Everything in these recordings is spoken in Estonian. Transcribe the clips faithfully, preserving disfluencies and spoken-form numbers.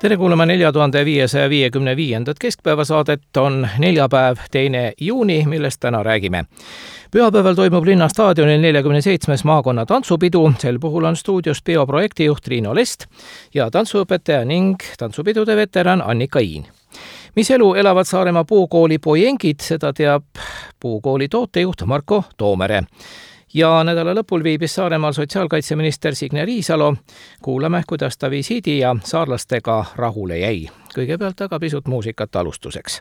Tere kuulama nelja tuhande viiesaja viiekümne viiendat keskpäevasaadet, on neljapäev, teine juuni, millest täna räägime. Pühapäeval toimub Linnastaadionil neljakümne seitsmes maakonna tantsupidu, sel puhul on stuudios peoprojektijuht Triino Lest ja tantsuõpetaja ning tantsupidude veteran Annika Iin. Mis elu elavad Saaremaa puukooli pojengid, seda teab puukooli tootejuht Marko Toomere. Ja nädala lõpul viibis Saaremaal sotsiaalkaitseminister Signe Riisalo. Kuulame, kuidas ta visiidi ja saarlastega rahule jäi. Kõigepealt aga pisut muusikat alustuseks.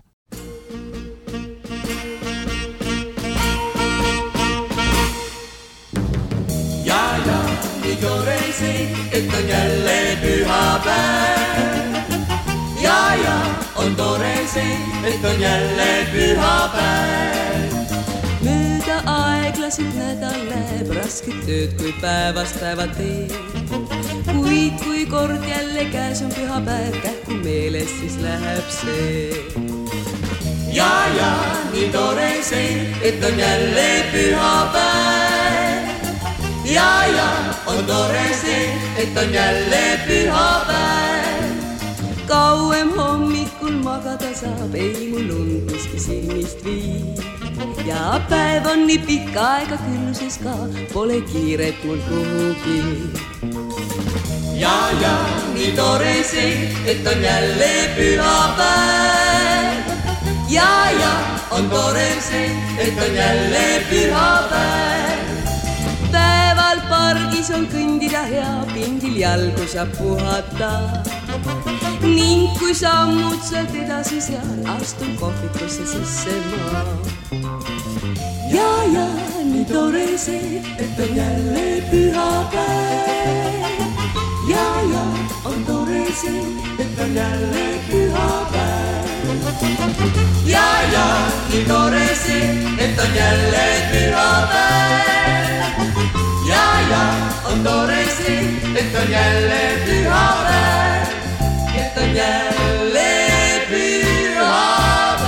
Ja, ja, nii tore see, et on jälle pühapäev. Ja, ja, on tore see, et on jälle pühapäev. Mööda aeglasid nädal läheb rasket tööd, kui päevast päeva teed. Kuid kui kord jälle käes on pühapäev, kähku meelest siis läheb see. Ja, ja, nii tore see, et on jälle pühapäev. Ja, ja, on tore see, et on jälle pühapäev. Kauem hommikul magada saab, ei mul und miski silmist viib. Ja päev on nii pikka aega külluses ka, pole kiiret mul kuhugi. Ja, ja, nii tore see, et on jälle pühapäev. Ja, ja, on tore see, et on jälle pühapäev. Päeval pargis on kõndida hea, pingil jalgu saab puhata. Ning kui sammud sealt edasi seal, astun kohvikusse sisse maa. Ja, ja, nii tore see, et on jälle pühapäev. Ja, ja, on tore see, et on jälle pühapäev. Ja, ja, nii tore see, et on jälle pühapäev. Ja, ja, on tore see, et on jälle pühapäev. Et on jälle pühapäev.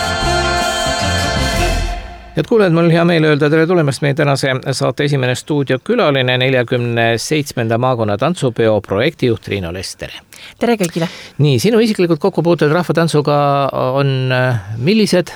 Head kuulajad, mul on hea meel öelda tere tulemast meie tänase saate esimene stuudiokülaline neljakümne seitsmenda maakonna tantsupeo projektijuht Triino Lest. Tere. Tere kõigile. Nii, sinu isiklikult kokkupuuted rahvatantsuga on millised?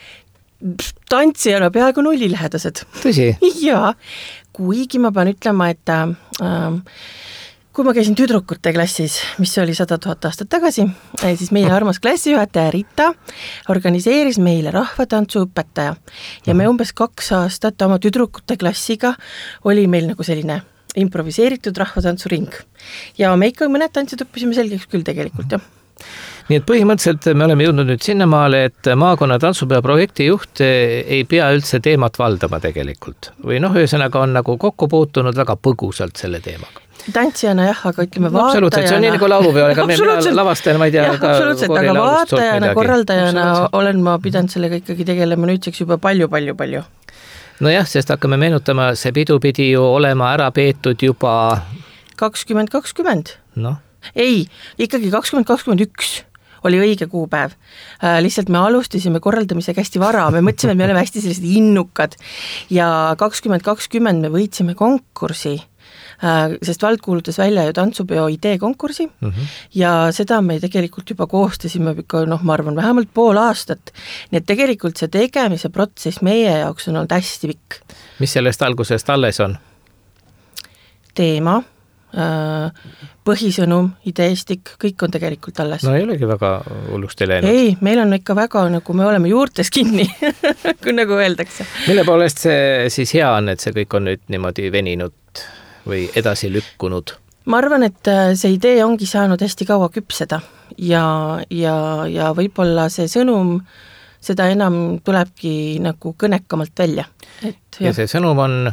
Tantsijana peaaegu nullilähedased. Tõsi? Jaa, kuigi ma pean ütlema, et äh, kui ma käisin tüdrukute klassis, mis oli sada tuhat aastat tagasi, siis meie armas klassijuhataja Rita organiseeris meile rahvatantsuõpetaja. Ja me umbes kaks aastat oma tüdrukute klassiga oli meil nagu selline improviseeritud rahvatantsuring. Ja me ikka mõned tantsid õppisime selgeks küll tegelikult, jah. Nii et põhimõtteliselt me oleme jõudnud nüüd sinnamaale, et maakonna tantsupeo projektijuht ei pea üldse teemat valdama tegelikult. Või noh, ühesõnaga on nagu kokku puutunud väga põgusalt selle teemaga. Tantsijana jah, aga ütleme no, absoluutselt, vaatajana. See on nii nagu laulupeol, aga me lavastajana, ma ei tea. Jah, absoluutselt, aga vaatajana, korraldajana olen ma pidanud sellega ikkagi tegelema nüüdseks juba palju, palju, palju. No jah, sest hakkame meenutama, see pidu pidi ju olema ära peetud juba kakskümmend kakskümmend. No. Ei, ikkagi kakskümmend kakskümmend üks oli õige kuupäev. Äh, lihtsalt me alustasime korraldamisega hästi vara, me mõtlesime, et me oleme hästi sellised innukad ja kakskümmend kakskümmend me võitsime konkursi, äh, sest vald kuulutas välja ju tantsupeo idee konkursi mm -hmm. ja seda me tegelikult juba koostasime, noh, ma arvan, vähemalt pool aastat. Nii et tegelikult see tegemise protsess meie jaoks on olnud hästi pikk. Mis sellest algusest alles on? Teema, põhisõnum, ideestik, kõik on tegelikult alles. No ei olegi väga hullusti läinud. Ei, meil on ikka väga, nagu me oleme juurtes kinni, kui nagu öeldakse. Mille poolest see siis hea on, et see kõik on nüüd niimoodi veninud või edasi lükkunud? Ma arvan, et see idee ongi saanud hästi kaua küpseda ja, ja, ja võib-olla see sõnum, seda enam tulebki nagu kõnekamalt välja. Et, ja jah. see sõnum on?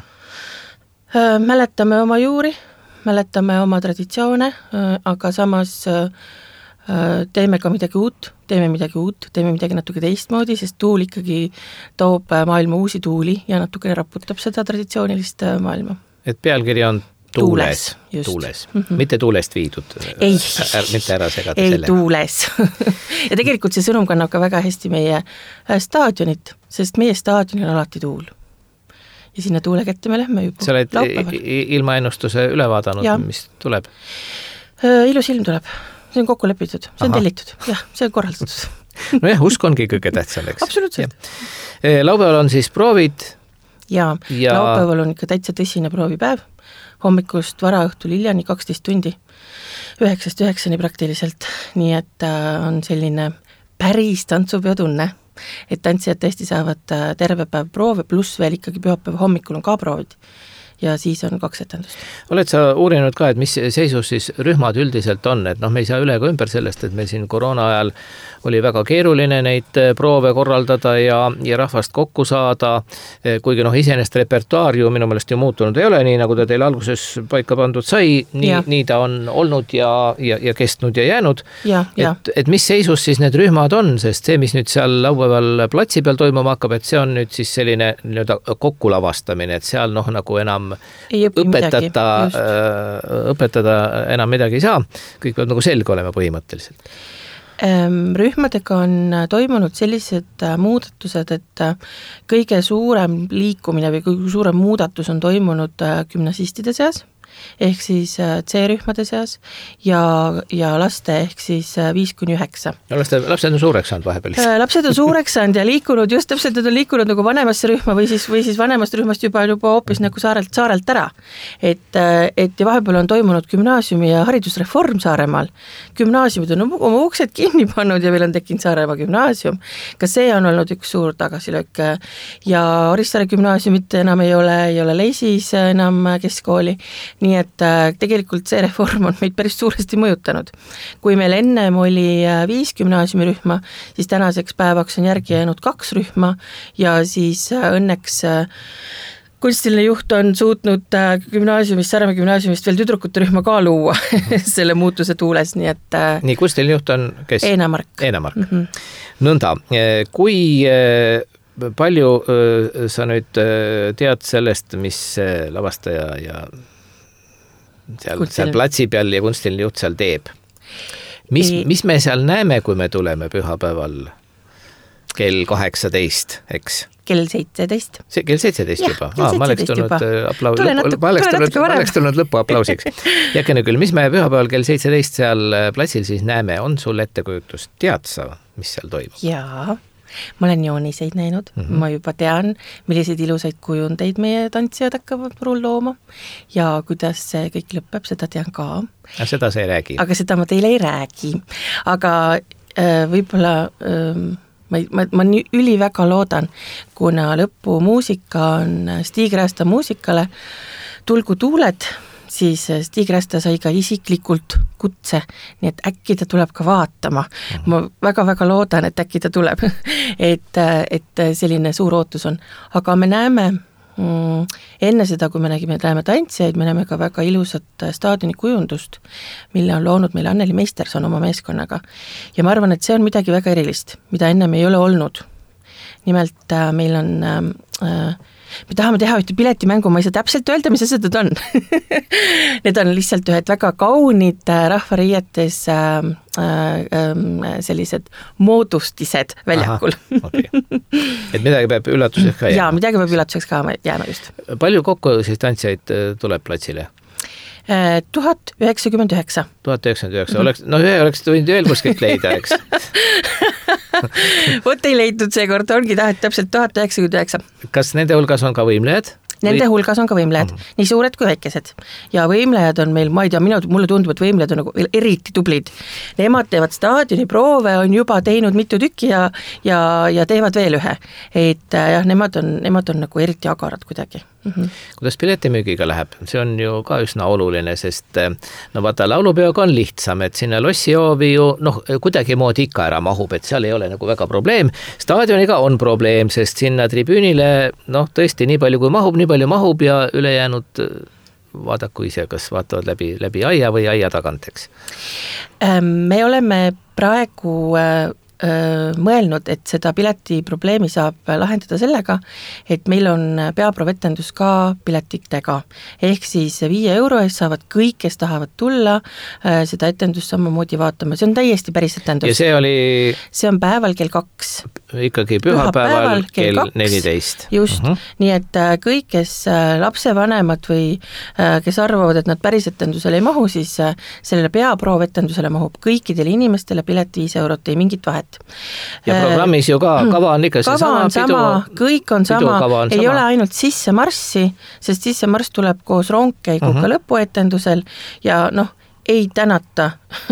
Mäletame oma juuri, mäletame oma traditsioone, aga samas teeme ka midagi uut, teeme midagi uut, teeme midagi natuke teistmoodi, sest tuul ikkagi toob maailma uusi tuuli ja natuke raputab seda traditsioonilist maailma. Et pealkiri on tuules, tuules, tuules. Mm -hmm. Mitte tuulest viidud, ei, Är, mitte ära segada ei, selle. Ei, tuules. Ja tegelikult see sõnum kannab ka väga hästi meie staadionit, sest meie staadionil on alati tuul. Ja sinna tuule kätte me lähme juba. Sa oled ilmaennustuse üle vaadanud, ja. Mis tuleb? Ilus ilm tuleb. see on kokku lepitud, see on Aha. tellitud, jah, see on korraldatud. Nojah, usk ongi kõige tähtsam, eks. Absoluutselt. Laupäeval on siis proovid. Ja, ja laupäeval on ikka täitsa tõsine proovipäev, hommikust varaõhtul hiljani kaksteist tundi, üheksast üheksani praktiliselt, nii et on selline päris tantsupeo tunne, et tantsijad tõesti saavad terve päev proove, pluss veel ikkagi pühapäeva hommikul on ka proovid. Ja siis on kaks etendust. Oled sa uurinud ka, et mis seisus siis rühmad üldiselt on, et noh, me ei saa üle ka ümber sellest, et meil siin koroona ajal oli väga keeruline neid proove korraldada ja, ja rahvast kokku saada, kuigi noh, iseenest repertuaar ju minu meelest ju muutunud ei ole, nii nagu ta teil alguses paika pandud sai, nii, nii ta on olnud ja, ja, ja kestnud ja jäänud. Ja, ja. Et, et mis seisus siis need rühmad on, sest see, mis nüüd seal laupäeval platsi peal toimuma hakkab, et see on nüüd siis selline nii-öelda kokkulavastamine, et seal noh, nagu enam õpetada, õpetada enam midagi ei saa, kõik peab nagu selge olema põhimõtteliselt. Rühmadega on toimunud sellised muudatused, et kõige suurem liikumine või kõige suurem muudatus on toimunud gümnasistide seas, ehk siis C-rühmade seas ja, ja laste ehk siis viis kuni üheksa. No laste, lapsed on suureks saanud vahepeal. Lapsed on suureks saanud ja liikunud, just täpselt, et on liikunud nagu vanemasse rühma või siis, või siis vanemast rühmast juba, juba hoopis nagu saarelt, saarelt ära. Et, et ja vahepeal on toimunud gümnaasiumi ja haridusreform Saaremaal. Gümnaasiumid on oma uksed kinni pannud ja meil on tekkinud Saaremaa gümnaasium. Ka see on olnud üks suur tagasilöök ja Orissaare gümnaasiumit enam ei ole, ei ole Leisis enam keskkooli. Nii et tegelikult see reform on meid päris suuresti mõjutanud. Kui meil ennem oli viis gümnaasiumirühma, siis tänaseks päevaks on järgi jäänud kaks rühma ja siis õnneks kunstiline juht on suutnud gümnaasiumist, Saaremaa gümnaasiumist veel tüdrukute rühma ka luua selle muutuse tuules, nii et nii, kunstiline juht on kes? Eena Mark. Eena Mark. Mm-hmm. Nõnda, kui palju sa nüüd tead sellest, mis lavastaja ja seal, seal platsi peal ja kunstiline juht seal teeb. Mis, mis me seal näeme, kui me tuleme pühapäeval kell kaheksateist, eks? Kell seitseteist. See, kell seitseteist juba? Ah, ma oleks tulnud, aplau... lõpu, ma oleks tulnud, ma oleks tulnud lõpu aplausiks. Jäkene küll, mis me pühapäeval kell seitseteist seal platsil siis näeme? On sul ettekujutust? Tead sa, mis seal toimub? Jaa. Ma olen jooniseid näinud, mm-hmm. ma juba tean, milliseid ilusaid kujundeid meie tantsijad hakkavad purul looma ja kuidas see kõik lõpeb, seda tean ka. Ja seda sa ei räägi? Aga seda ma teile ei räägi, aga äh, võib-olla äh, ma, ma, ma üli väga loodan, kuna lõpu muusika on Stig Rästa muusikale Tulgu tuuled, siis Stig Rästa sai ka isiklikult kutse, nii et äkki ta tuleb ka vaatama. Ma väga-väga loodan, et äkki ta tuleb, et, et selline suur ootus on. Aga me näeme mm, enne seda, kui me nägime, näeme tantsijaid, me näeme ka väga ilusat staadioni kujundust, mille on loonud meil Anneli Meisterson oma meeskonnaga. Ja ma arvan, et see on midagi väga erilist, mida ennem ei ole olnud. Nimelt meil on... Äh, me tahame teha ühte piletimängu, ma ei saa täpselt öelda, mis asjad on. Need on lihtsalt ühed väga kaunid rahvariietes äh, äh, sellised moodustised väljakul. Aha, okay. Et midagi peab üllatuseks ka jääma? Jaa, midagi peab üllatuseks ka jääma just. Palju kokku siis tantsijaid tuleb platsile? tuhat üheksakümmend üheksa. tuhat üheksakümmend üheksa, oleks, no ühe oleks võinud veel kuskilt leida, eks? Vot ei leidnud seekord, ongi tahet täpselt tuhat üheksakümmend üheksa. Kas nende hulgas on ka võimlejad? Nende hulgas on ka võimlejad, mm. nii suured kui väikesed. Ja võimlejad on meil, ma ei tea, minu, mulle tundub, et võimlejad on nagu eriti tublid. Nemad teevad staadioni proove, on juba teinud mitu tükki ja, ja, ja teevad veel ühe. Et jah, nemad on, nemad on nagu eriti agarad kuidagi. Mm-hmm. Kuidas piletimüügiga läheb? See on ju ka üsna oluline, sest no vaata, laulupeoga on lihtsam, et sinna lossihoovi ju noh, kuidagi moodi ikka ära mahub, et seal ei ole nagu väga probleem. Staadioniga on probleem, sest sinna tribüünile noh, tõesti nii palju kui mahub, nii palju mahub ja ülejäänud vaadaku ise, kas vaatavad läbi, läbi aia või aia taganteks. Me oleme praegu mõelnud, et seda pileti probleemi saab lahendada sellega, et meil on peaprovetendus ka piletitega. Ehk siis viie euro eest saavad kõik, kes tahavad tulla seda etendust samamoodi vaatama. See on täiesti päris etendus. Ja see oli... See on päeval kell kaks. Ikkagi pühapäeval kell neliteist. Just, uh-huh. Nii et kõik, kes lapsevanemad või kes arvavad, et nad päris etendusele ei mahu, siis sellele peaprovetendusele mahub kõikidele inimestele pilet viis eurot, ei mingit vahet. Ja programmis ju ka, kava on ikka kava see sama, on sama pidu, kõik on sama, on ei sama. Ole ainult sisse marssi, sest sisse marss tuleb koos rongkäiguga uh-huh. lõpuetendusel ja noh, ei tänata.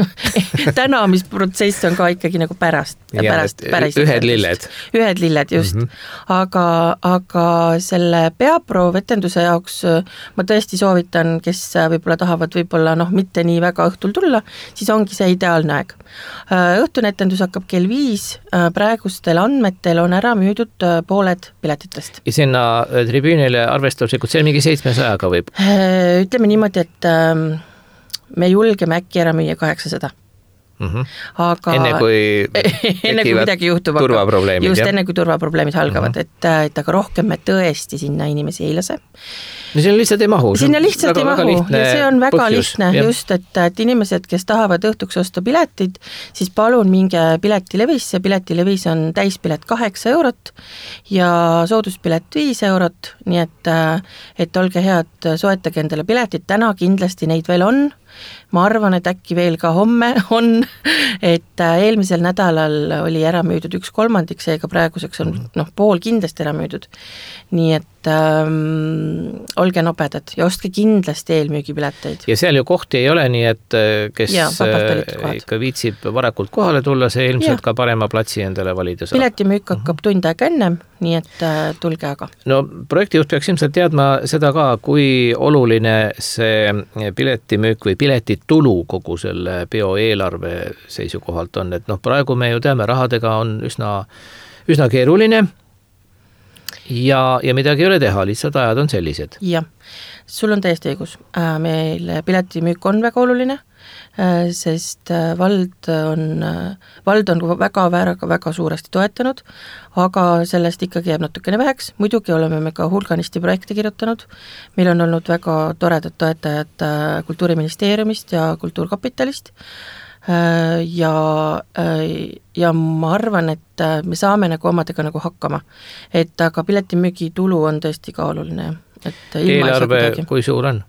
Tänamisprotsess on ka ikkagi nagu pärast. Ja, pärast, pärast ühed lilled. Ühed lilled, just. Mm-hmm. Aga, aga selle peaprovetenduse jaoks ma tõesti soovitan, kes võib-olla tahavad võib-olla noh, mitte nii väga õhtul tulla, siis ongi see ideaalne aeg. Õhtune etendus hakkab kell viis, praegustel andmetel on ära müüdud pooled piletitest. Ja sinna tribüünile arvestuslikult, see on mingi seitsmesajaga võib? Ütleme niimoodi, et me julgeme äkki ära müüa kaheksasada. Mm-hmm. Aga enne kui enne kui midagi juhtub, turvaprobleemid, just jah? enne kui turvaprobleemid algavad, mm-hmm. et, et aga rohkem me tõesti sinna inimesi ei lase. No sinna lihtsalt ei mahu. Sinna lihtsalt väga, ei mahu ja see on väga põhjus, lihtne, jah. Just, et, et inimesed, kes tahavad õhtuks osta piletid, siis palun minge piletilevisse, piletilevis on täispilet kaheksa eurot ja sooduspilet viis eurot, nii et, et olge head, soetage endale piletid, täna kindlasti neid veel on. Ma arvan, et äkki veel ka homme on, et eelmisel nädalal oli ära müüdud üks kolmandik, seega praeguseks on noh, pool kindlasti ära müüdud. Nii et ähm, olge nobedad ja ostke kindlasti eelmüügipileteid. Ja seal ju kohti ei ole, nii et kes ja, ikka viitsib varakult kohale tulla, see ilmselt ja. Ka parema platsi endale valida saab. Piletimüük hakkab uh-huh. tund aega ennem, nii et äh, tulge aga. No projektijuht peaks ilmselt teadma seda ka, kui oluline see piletimüük või piletitulu kogu selle peo eelarve seisukohalt on, et noh, praegu me ju teame, rahadega on üsna, üsna keeruline ja, ja midagi ei ole teha, lihtsalt ajad on sellised. Jah, sul on täiesti õigus. Meil piletimüük on väga oluline, sest vald on, vald on väga, väga, väga suuresti toetanud, aga sellest ikkagi jääb natukene väheks. Muidugi oleme me ka hulganisti projekte kirjutanud. Meil on olnud väga toredad toetajad Kultuuriministeeriumist ja Kultuurkapitalist. Ja, ja ma arvan, et me saame nagu omadega nagu hakkama. Et aga piletimüügi tulu on tõesti ka oluline. Et eelarve kui suur on?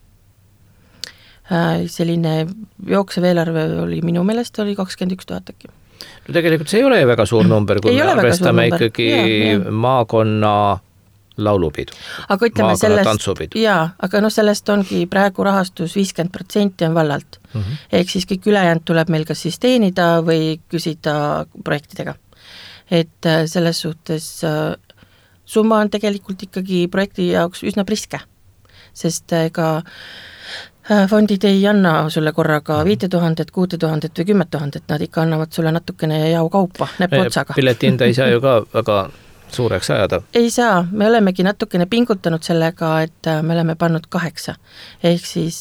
Selline jooksev eelarve oli minu meelest oli kakskümmend üks tuhat äkki. No tegelikult see ei ole väga suur number, kui ei me arvestame ikkagi ja, ja. maakonna laulupidu. Aga ütleme sellest, jaa, aga noh, sellest ongi praegu rahastus viiskümmend protsenti on vallalt. Mm-hmm. Ehk siis kõik ülejäänud tuleb meil kas siis teenida või küsida projektidega. Et selles suhtes summa on tegelikult ikkagi projekti jaoks üsna priske, sest ega fondid ei anna sulle korraga viite tuhandet, kuute tuhandet või kümmet tuhandet, nad ikka annavad sulle natukene jau kaupa, näpu otsaga. Piletihinda ei saa ju ka väga suureks ajada. Ei saa, me olemegi natukene pingutanud sellega, et me oleme pannud kaheksa. Ehk siis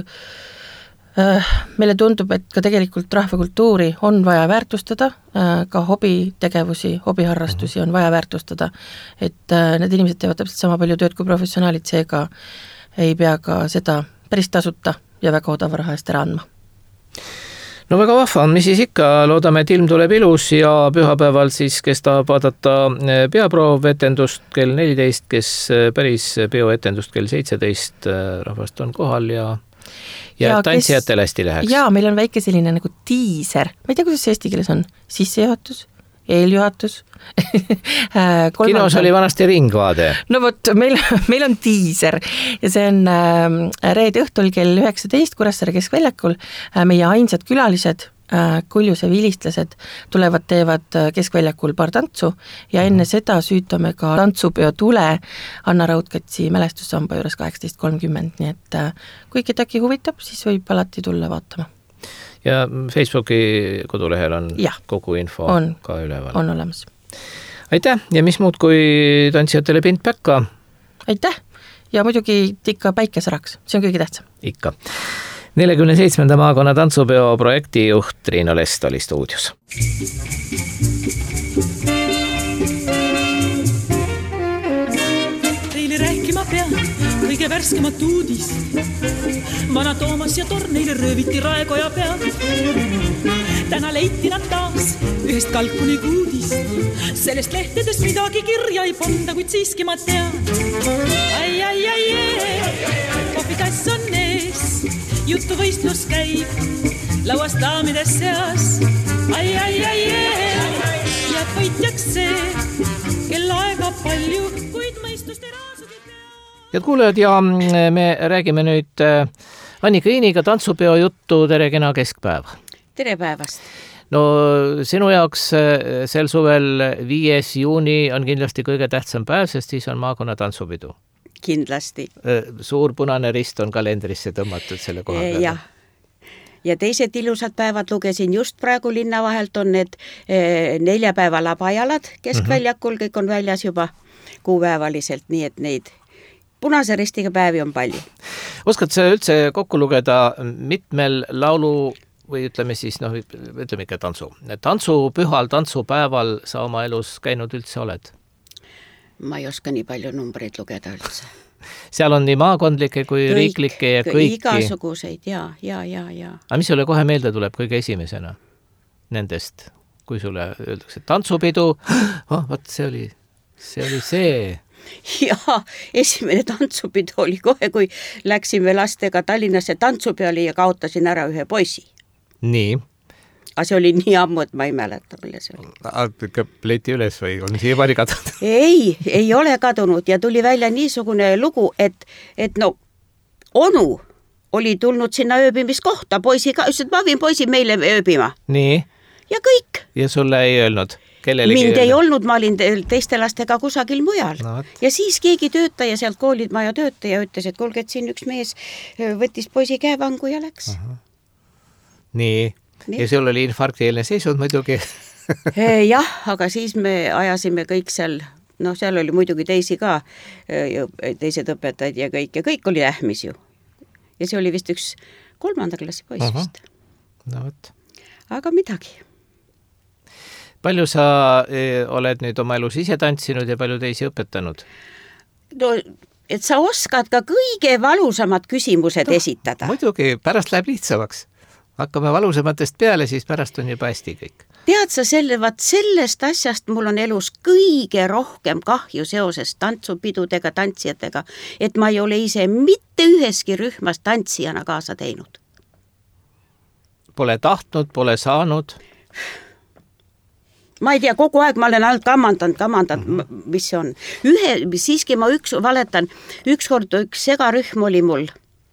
äh, meile tundub, et ka tegelikult rahvakultuuri on vaja väärtustada, äh, ka hobitegevusi, hobiharrastusi on vaja väärtustada. Et äh, need inimesed teevad täpselt sama palju tööd kui professionaalid, seega ei pea ka seda päris tasuta ja väga odava raha eest ära andma. No väga vahva, mis siis ikka, loodame, et ilm tuleb ilus ja pühapäeval siis, kes tahab vaadata peaprovetendust kell neliteist, kes päris peoetendust kell seitseteist, rahvast on kohal ja ja, ja tantsijatele hästi läheks. Jaa, meil on väike selline nagu tiiser, ma ei tea, kuidas see eesti keeles on, sissejuhatus, eeljuhatus. Kinos oli vanasti ringvaade. No vot, meil, meil on tiiser ja see on äh, reede õhtul kell üheksateist Kuressaare keskväljakul. Äh, meie ainsad külalised, äh, Kuljuse vilistlased, tulevad, teevad keskväljakul paar tantsu ja enne seda süütame ka tantsupeo tule Anna Raudkatsi mälestussamba juures kaheksateist kolmkümmend, nii et äh, kui kedagi huvitab, siis võib alati tulla vaatama. Ja Facebooki kodulehel on ja, kogu info on, ka üleval. On olemas. Aitäh ja mis muud kui tantsijatele pind päkka? Aitäh ja muidugi ikka päikesäraks, see on kõige tähtsam. Ikka. neljakümne seitsmenda maakonna tantsupeo projektijuht Triinu Lest oli stuudios. Teile rääkima pean kõige värskemat uudis. Vana Toomas ja Torn neile rööviti raekoja peal. Täna leiti nad taas ühest kalkuni kuudist. Sellest lehtedest midagi kirja ei panda, kuid siiski ma tean. Ai, ai, ai, ai, kohvitass on ees, juttu võistlus käib, lauas daamides seas. Ai, ai, ai, ai, jääb võitjaks see, kel aega palju, kuid mõistust ei raasud ei pea. Head kuulajad, ja me räägime nüüd Annika Iiniga tantsupeo juttu. Tere, kena keskpäev. Tere päevast. No sinu jaoks sel suvel viies juuni on kindlasti kõige tähtsam päev, sest siis on maakonna tantsupidu. Kindlasti. Suur punane rist on kalendrisse tõmmatud selle koha peale. Ja. ja teised ilusad päevad lugesin just praegu linna vahelt on need neljapäeva labajalad keskväljakul, kõik on väljas juba kuupäevaliselt, nii et neid punase ristiga päevi on palju. Oskad sa üldse kokku lugeda, mitmel laulu või ütleme siis, noh, ütleme ikka tantsu. Tantsupühal, tantsupäeval sa oma elus käinud üldse oled? Ma ei oska nii palju numbreid lugeda üldse. Seal on nii maakondlikke kui kõik, riiklikke ja kõiki. Igasuguseid, ja, ja, ja, ja. Aga mis sulle kohe meelde tuleb kõige esimesena nendest, kui sulle öeldakse tantsupidu? Oh, vaat see oli see. Oli see. Ja esimene tantsupidu oli kohe, kui läksime lastega Tallinnasse tantsupeale ja kaotasin ära ühe poisi. Nii. Aga see oli nii ammu, et ma ei mäleta, mille see oli. Ikka pleti üles või on siia pari kadunud? Ei, ei ole kadunud ja tuli välja niisugune lugu, et, et no onu oli tulnud sinna ööbimiskohta, poisi ka, ütles, et ma viin poisi meile ööbima. Nii. Ja kõik. Ja sulle ei öelnud? Kellelegi Mind ei öelnud? olnud, ma olin teiste lastega kusagil mujal. No, ja siis keegi töötaja sealt koolid maja töötaja ütles, et kuulge, et siin üks mees võttis poisi käevangu ja läks. Aha. Nii. Nii. Ja sul oli infarktieelne seisund muidugi. Jah, aga siis me ajasime kõik seal, noh, seal oli muidugi teisi ka, teised õpetajad ja kõik, ja kõik oli ähmis ju. Ja see oli vist üks kolmanda klassi poiss uh-huh. vist. No võt. Aga midagi. Palju sa oled nüüd oma elus ise tantsinud ja palju teisi õpetanud? No, et sa oskad ka kõige valusamad küsimused no, esitada. Muidugi, pärast läheb lihtsamaks. Hakkame valusamatest peale, siis pärast on juba hästi kõik. Tead sa selle, vaat sellest asjast mul on elus kõige rohkem kahju seoses tantsupidudega, tantsijatega, et ma ei ole ise mitte üheski rühmas tantsijana kaasa teinud. Pole tahtnud, pole saanud? Ma ei tea, kogu aeg ma olen alt kamandanud, kamandanud, mm-hmm. mis see on. Ühe, siiski ma üks, valetan, üks kord üks segarühm oli mul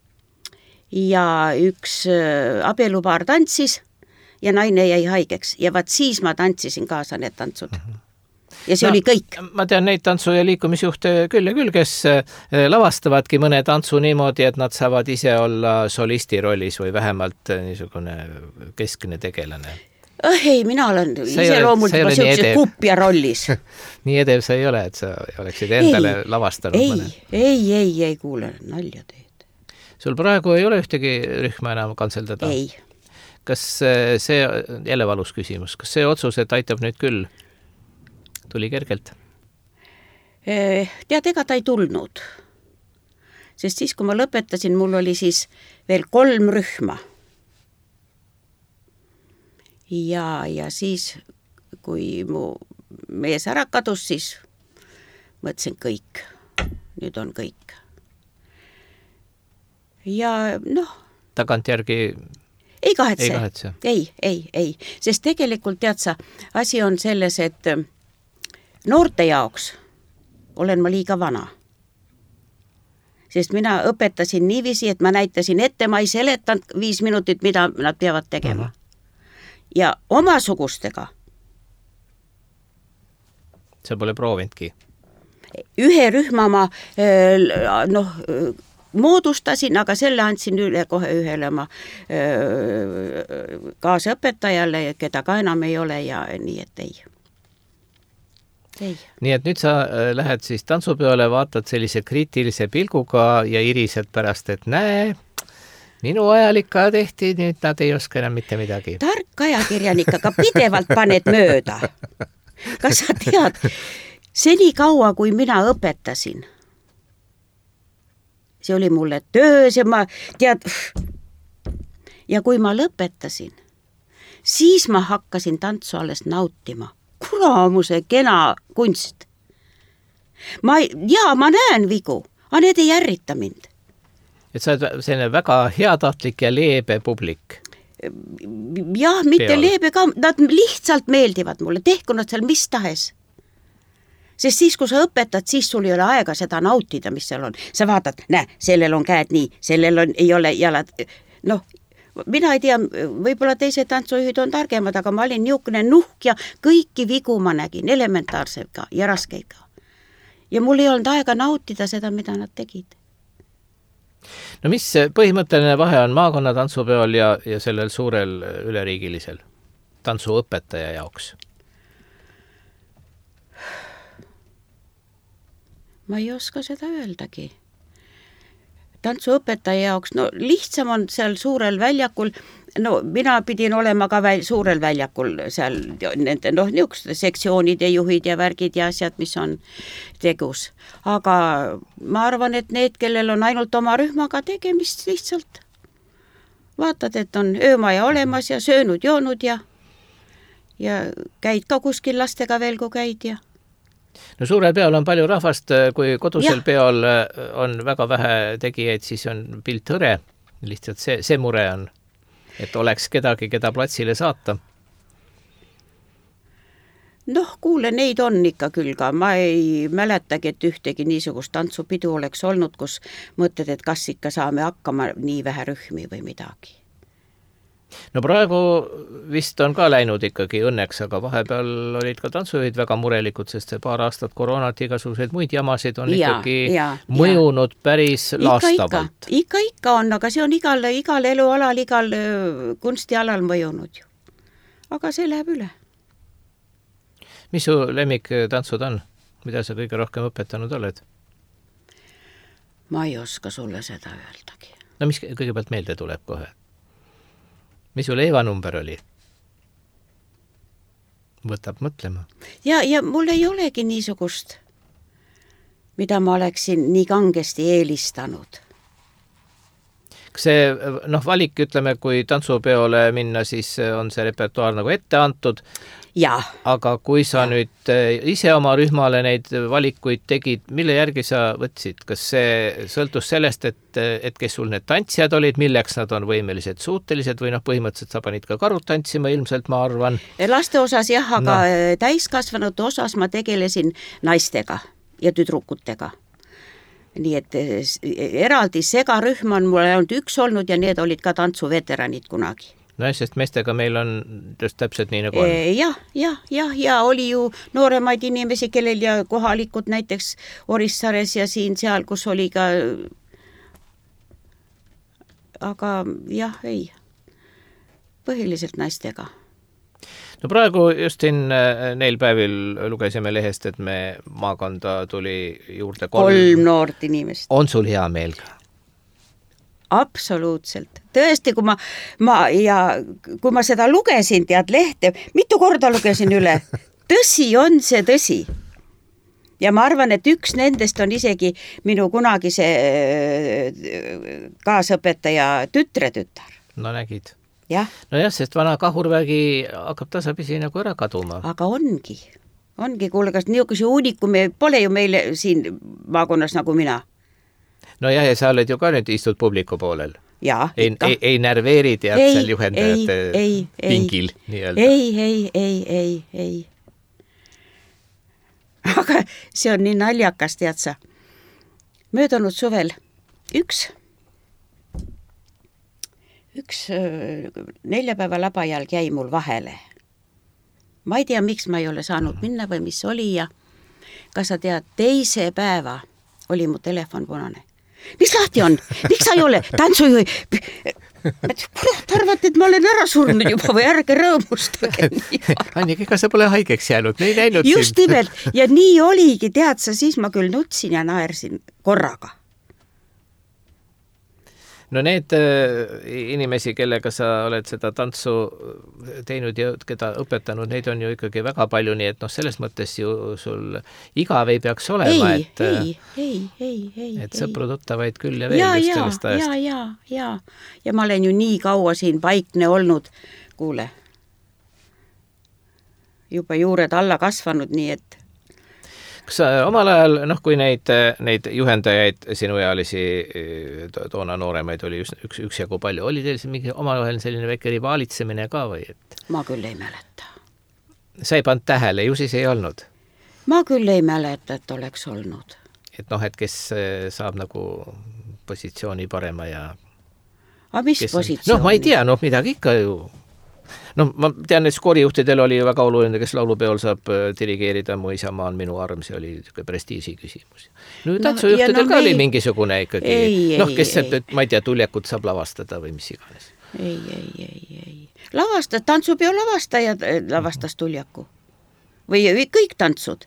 ja üks abielupaar tantsis ja naine jäi haigeks ja vaat siis ma tantsisin kaasa need tantsud. Mm-hmm. Ja see no, oli kõik. Ma tean neid tantsu- ja liikumisjuhte küll ja küll, kes lavastavadki mõne tantsu niimoodi, et nad saavad ise olla solisti rollis või vähemalt niisugune keskne tegelane. Oh, ei, mina olen ise loomult juba sellises kupja rollis. Nii edev sa ei ole, et sa oleksid endale ei, lavastanud ei, mõne? Ei, ei, ei kuule, nalja teed. Sul praegu ei ole ühtegi rühma enam kantseldada? Ei. Kas see, jälle valus küsimus, kas see otsus, et aitab nüüd küll, tuli kergelt? Tead, ega ta ei tulnud. Sest siis, kui ma lõpetasin, mul oli siis veel kolm rühma. Ja, ja siis, kui mu mees ära kadus, siis mõtlesin kõik. Nüüd on kõik. Ja noh. Tagantjärgi ei kahetse. Ei kahetse. Ei, ei, ei. Sest tegelikult, tead sa, asi on selles, et noorte jaoks olen ma liiga vana. Sest mina õpetasin niiviisi, et ma näitasin ette, ma ei seletanud viis minutit, mida nad peavad tegema. Aha. Ja omasugustega. See pole proovinudki. Ühe rühma ma noh, moodustasin, aga selle andsin üle kohe ühele oma kaasõpetajale, keda ka enam ei ole ja nii, et ei. Ei. Nii et nüüd sa lähed siis tantsupeole, vaatad sellise kriitilise pilguga ja irised pärast, et näe, minu ajal ikka tehti, nüüd nad ei oska enam mitte midagi. Tark ajakirjanik, aga pidevalt paned mööda. Kas sa tead, seni kaua, kui mina õpetasin, see oli mulle töös ja ma tead, ja kui ma lõpetasin, siis ma hakkasin tantsu alles nautima. Kuramuse kena kunst. Ma, jaa, ma näen vigu, aga need ei ärrita mind. Et sa oled selline väga heatahtlik ja leebe publik. Jah, mitte Peal. leebe ka, nad lihtsalt meeldivad mulle, tehku nad seal mis tahes. Sest siis, kui sa õpetad, siis sul ei ole aega seda nautida, mis seal on. Sa vaatad, näe, sellel on käed nii, sellel on, ei ole jalad. Noh, mina ei tea, võib-olla teised tantsujuhid on targemad, aga ma olin niisugune nuhk ja kõiki vigu ma nägin, elementaarsega ja raskeiga. Ja mul ei olnud aega nautida seda, mida nad tegid. No mis põhimõtteline vahe on maakonna tantsupeol ja, ja sellel suurel üleriigilisel tantsuõpetaja jaoks? Ma ei oska seda öeldagi. Tantsuõpetaja jaoks, no lihtsam on seal suurel väljakul, no mina pidin olema ka väl, suurel väljakul seal nende, noh, niisuguste sektsioonid ja juhid ja värgid ja asjad, mis on tegus. Aga ma arvan, et need, kellel on ainult oma rühmaga tegemist lihtsalt, vaatad, et on öömaja olemas ja söönud, joonud ja, ja käid ka kuskil lastega veel, kui käid ja no suurel peol on palju rahvast, kui kodusel ja. peol on väga vähe tegijaid, siis on pilt hõre. Lihtsalt see, see mure on, et oleks kedagi, keda platsile saata. Noh, kuule, neid on ikka küll ka. Ma ei mäletagi, et ühtegi niisugust tantsupidu oleks olnud, kus mõtled, et kas ikka saame hakkama nii vähe rühmi või midagi. No praegu vist on ka läinud ikkagi õnneks, aga vahepeal olid ka tantsujuhid väga murelikud, sest see paar aastat koroonat ja igasuguseid muid jamasid on ja, ikkagi ja, mõjunud ja. Päris laastavalt. Ikka, ikka, ikka on, aga see on igal, igal elualal, igal kunstialal mõjunud ju. Aga see läheb üle. Mis su lemmik tantsud on? Mida sa kõige rohkem õpetanud oled? Ma ei oska sulle seda öeldagi. No mis kõigepealt meelde tuleb kohe? Mis sul Eeva number oli? Võtab mõtlema. Ja, ja mul ei olegi niisugust, mida ma oleksin nii kangesti eelistanud. Kas see noh, valik, ütleme, kui tantsupeole minna, siis on see repertuaar nagu ette antud. Ja. Aga kui sa ja. Nüüd ise oma rühmale neid valikuid tegid, mille järgi sa võtsid? Kas see sõltus sellest, et, et kes sul need tantsijad olid, milleks nad on võimelised, suutelised või noh, põhimõtteliselt sa panid ka karut tantsima ilmselt, ma arvan. Laste osas jah, aga no. Täiskasvanute osas ma tegelesin naistega ja tüdrukutega. Nii et eraldi segarühm on mul ainult üks olnud ja need olid ka tantsuveteranid kunagi. No sest meestega meil on just täpselt nii nagu on. Jah, jah, jah, ja oli ju nooremaid inimesi, kellel ja kohalikud näiteks Orissares ja siin seal, kus oli ka, aga jah, ei, põhiliselt naistega. No praegu just siin neil päevil lugesime lehest, et me maakonda tuli juurde kolm. Kolm noort inimest. On sul hea meel ka? Absoluutselt. Tõesti, kui ma, ma, ja, kui ma seda lugesin, tead lehte, mitu korda lugesin üle. Tõsi on see tõsi. Ja ma arvan, et üks nendest on isegi minu kunagise kaasõpetaja tütre tütar. No nägid. Ja. No jah, sest vana kahurvägi hakkab tasapisi nagu ära kaduma. Aga ongi. Ongi, kuule, kas niisuguse uunikume pole ju meile siin maakonnas nagu mina. No jah, ja sa oled ju ka nüüd istud publiku poolel. Ja, ei, ei, ei närveeri tead ei, seal juhendajate ei, ei, pingil. Ei, ei, ei, ei, ei, ei. Aga see on nii naljakas, tead sa. Möödunud suvel üks üks neljapäeva labajalg jäi mul vahele. Ma ei tea, miks ma ei ole saanud minna või mis oli ja kas sa tead, teise päeva oli mu telefon punane. Mis lahti on? Miks sa ei ole? Tantsujuhi. Kurat, arvad, et ma olen ära surnud juba või ärge rõõmustage. Annika, ega sa pole haigeks jäänud, me ei näinud sind. Just nimelt. Ja nii oligi, tead sa, siis ma küll nutsin ja naersin korraga. no need inimesi, kellega sa oled seda tantsu teinud ja keda õpetanud, neid on ju ikkagi väga palju, nii et noh, selles mõttes ju sul igav ei peaks olema, ei, et ei, ei, ei, ei, et sõpru-tuttavaid küll ja veel ja, just ja, sellest ajast. Ja, ja, ja, ja ma olen ju nii kaua siin paikne olnud, kuule, juba juured alla kasvanud, nii et kas omal ajal, noh, kui neid, neid juhendajaid sinuealisi toona nooremaid oli üks, üks, üks jagu palju, oli teil mingi omavahel selline väike rivaalitsemine ka või? Et ma küll ei mäleta. Sa ei pannud tähele, ju siis ei olnud? Ma küll ei mäleta, et oleks olnud. Et noh, et kes saab nagu positsiooni parema ja... A mis positsiooni? Noh, ma ei tea, noh, midagi ikka ju... No ma tean, et koorijuhtidel oli väga oluline, kes laulupeol saab dirigeerida Mu isamaa on minu arm, see oli prestiisi küsimus. No, no tantsujuhtidel no, ka meil... oli mingisugune ikkagi, ei, noh, kes ei, ei. ma ei tea, tuljakut saab lavastada või mis iganes. Ei, ei, ei, ei. Lavastas, tantsupeo lavastaja lavastas tuljaku. Või kõik tantsud.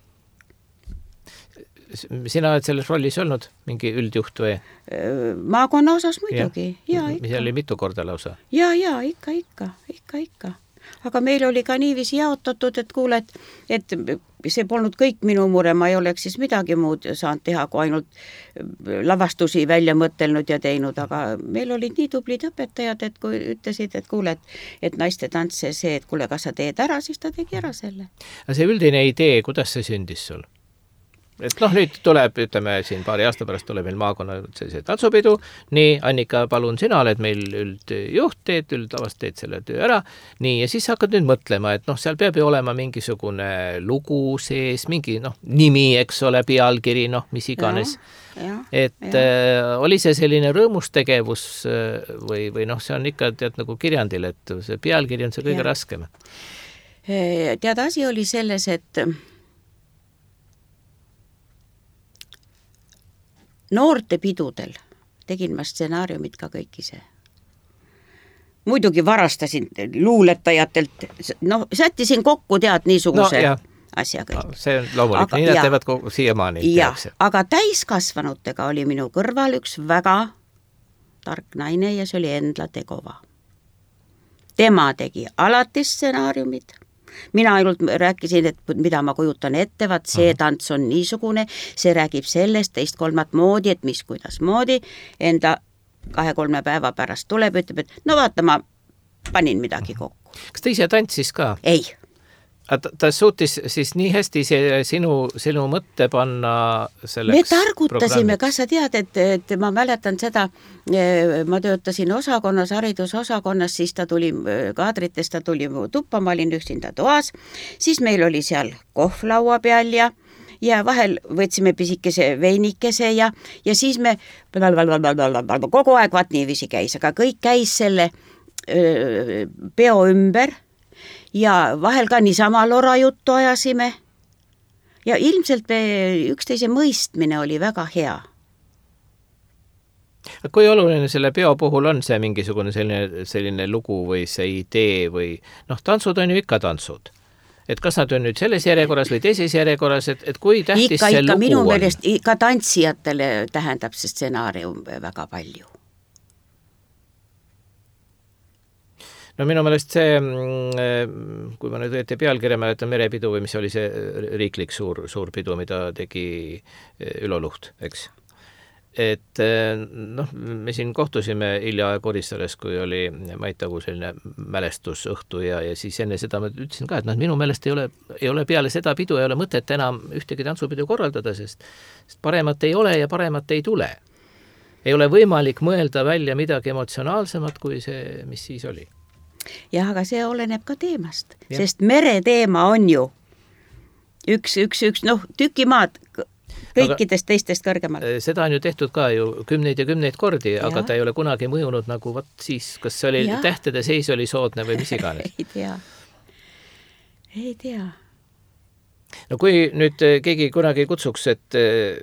Sina oled selles rollis olnud mingi üldjuht või? Maakonna osas muidugi, ja, ja ikka. Mis oli mitu korda lausa? Ja, ja, ikka, ikka, ikka, ikka. Aga meil oli ka niiviisi jaotatud, et kuule, et, et see polnud kõik minu mure, ma ei oleks siis midagi muud saanud teha, kui ainult lavastusi välja mõtelnud ja teinud, aga meil olid nii tublid õpetajad, et kui ütlesid, et kuule, et, et naiste tantse see, et kuule, kas sa teed ära, siis ta tegi ära selle. Aga see üldine idee, kuidas see sündis sul? Et noh, nüüd tuleb, ütleme, siin paari aasta pärast tuleb meil maakonna sellise tantsupidu, nii, Annika, palun, sina oled meil üldjuht, teed, üldlavast teed selle töö ära, nii, ja siis hakkad nüüd mõtlema, et noh, seal peab ju olema mingisugune lugu sees, mingi noh, nimi, eks ole, pealkiri, noh, mis iganes. Ja, ja, et ja. Äh, oli see selline rõõmustegevus või, või noh, see on ikka tead nagu kirjandil, et see pealkiri on see kõige ja. raskem. Tead, asi oli selles, et noorte pidudel tegin ma stsenaariumid ka kõik ise. Muidugi varastasin luuletajatelt, no sättisin kokku tead niisuguse no, asja kõik. No, see on loomulik, aga, nii nad teevad kogu siiamaani. Jah, aga täiskasvanutega oli minu kõrval üks väga tark naine ja see oli Endla Tegova. Tema tegi alati stsenaariumid. Mina ainult rääkisin, et mida ma kujutan ette, vaat see tants on niisugune, see räägib sellest teist kolmat moodi, et mis kuidas moodi, enda kahe-kolme päeva pärast tuleb, ütleb, et no vaata, ma panin midagi kokku. Kas ta ise tantsis ka? Ei. Ta, ta suutis siis nii hästi see sinu, sinu mõtte panna selleks me targutasime, kas sa tead, et, et ma mäletan seda, ma töötasin osakonnas, haridusosakonnas, siis ta tuli kaadrites, ta tuli tuppa, ma olin üksinda toas, siis meil oli seal kohvlaua peal ja ja vahel võtsime pisikese veinikese ja, ja siis me kogu aeg vaat niiviisi käis, aga kõik käis selle öö, peo ümber ja vahel ka niisama lora juttu ajasime ja ilmselt me üksteise mõistmine oli väga hea. Kui oluline selle peo puhul on see mingisugune selline, selline lugu või see idee või noh, tantsud on ju ikka tantsud. Et kas nad on nüüd selles järjekorras või teises järjekorras, et, et kui tähtis ikka, see ikka, lugu minu on? Meelest, ka tantsijatele tähendab see stsenaarium väga palju. No minu meelest see, kui ma nüüd õieti pealkirja mäletan, Merepidu või mis oli see riiklik suur, suur pidu, mida tegi Ülo Luht, eks? Et noh, me siin kohtusime hilja Korissares, kui oli Maitagu selline mälestusõhtu ja, ja siis enne seda ma ütlesin ka, et noh, minu meelest ei ole, ei ole peale seda pidu, ei ole mõtet enam ühtegi tantsupidu korraldada, sest, sest paremat ei ole ja paremat ei tule. Ei ole võimalik mõelda välja midagi emotsionaalsemat kui see, mis siis oli. Jah, aga see oleneb ka teemast, ja. Sest mereteema on ju üks, üks, üks, noh, tükimaad kõikidest aga teistest kõrgemal. Seda on ju tehtud ka ju kümneid ja kümneid kordi, ja. Aga ta ei ole kunagi mõjunud nagu võt siis, kas see oli ja. Tähtede seis oli soodne või mis iganes. Ei tea, ei tea. No kui nüüd keegi kunagi kutsuks, et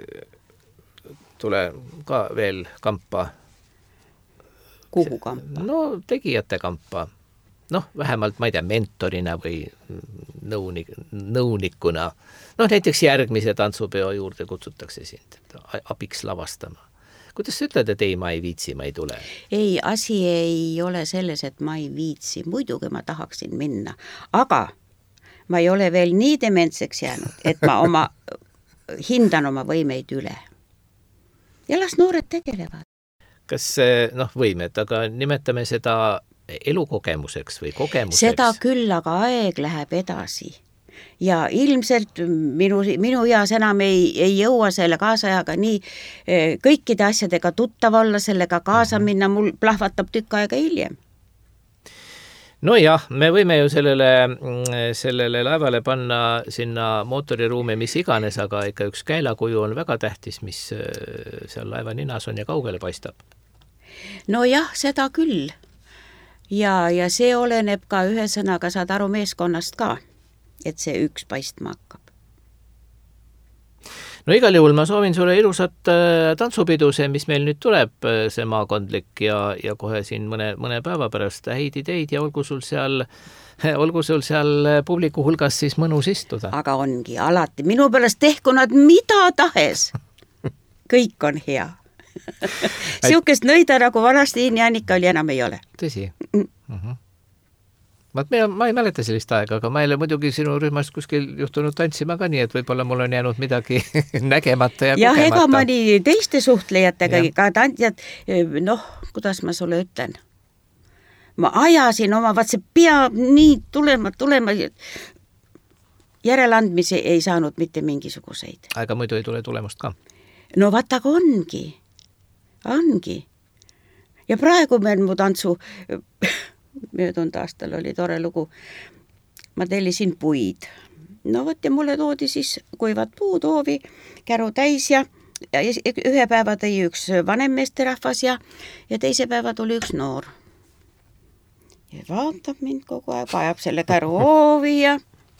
tule ka veel kampa. Kuhu kampa? No tegijate kampa. Noh, vähemalt, ma ei tea, mentorina või nõunik, nõunikuna. Noh, näiteks järgmise tantsupeo juurde kutsutakse sind abiks lavastama. kuidas sa ütled, et ei, ma ei viitsi, ma ei tule? Ei, asi ei ole selles, et ma ei viitsi, muidugi ma tahaksin minna, aga ma ei ole veel nii dementseks jäänud, et ma oma, hindan oma võimeid üle. Ja las noored tegelevad. Kas, noh, võimed, aga nimetame seda elukogemuseks või kogemuseks? Seda küll, aga aeg läheb edasi. Ja ilmselt minu, minu eas enam ei, ei jõua selle kaasajaga nii kõikide asjadega tuttav olla, sellega kaasa minna, mul plahvatab tükk aega hiljem. No jah, me võime ju sellele, sellele laevale panna sinna mootoriruumi mis iganes, aga ikka üks käelakuju on väga tähtis, mis seal laeva ninas on ja kaugele paistab. No jah, seda küll. Ja, ja see oleneb ka ühe sõnaga, saad aru meeskonnast ka, et see üks paistma hakkab. No igal juhul ma soovin sulle ilusat tantsupidu, see, mis meil nüüd tuleb, see maakondlik ja, ja kohe siin mõne, mõne päeva pärast häid ideid ja olgu sul seal, olgu sul seal publiku hulgas siis mõnus istuda. Aga ongi alati, minu pärast tehku nad mida tahes. Kõik on hea. Siukest nõida nagu vanasti Janika oli enam ei ole. Tõsi? Uh-huh. Ma, ma ei mäleta sellist aega, aga ma ei ole muidugi sinu rühmast kuskil juhtunud tantsima ka nii, et võib-olla mul on jäänud midagi nägemata ja ja kogemata. Ega ma nii teiste suhtlejatega ka tantsijad, noh, kuidas ma sulle ütlen, ma ajasin oma, vaat see pea nii tulema, tulema, järeleandmisi ei saanud mitte mingisuguseid. Aga muidu ei tule tulemust ka? No vaata, aga ongi, ongi. Ja praegu meil mu tantsu möödunud aastal oli tore lugu. Ma tellisin puid. No võt ja mulle toodi siis kuivad puud hoovi, käru täis ja, ja ühe päeva tõi üks vanem meesterahvas ja, ja teise päeva tuli üks noor. Ja vaatab mind kogu aeg, ajab selle käru hoovi ja